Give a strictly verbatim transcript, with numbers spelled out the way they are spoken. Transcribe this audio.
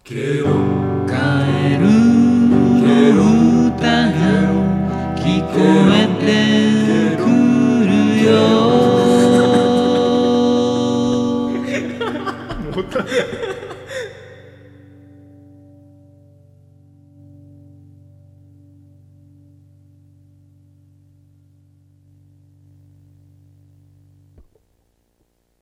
ケロ帰る歌が聞こえてくるよもう